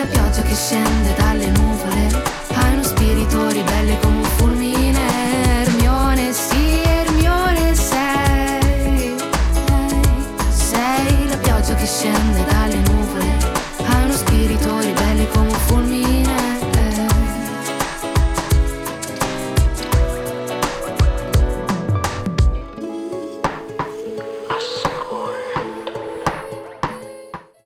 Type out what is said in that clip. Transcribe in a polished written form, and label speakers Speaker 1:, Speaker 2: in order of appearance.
Speaker 1: la pioggia che scende dalle nuvole, hai uno spirito ribelle come un fulmine. Ermione, sì, Ermione sei la pioggia che scende dalle nuvole.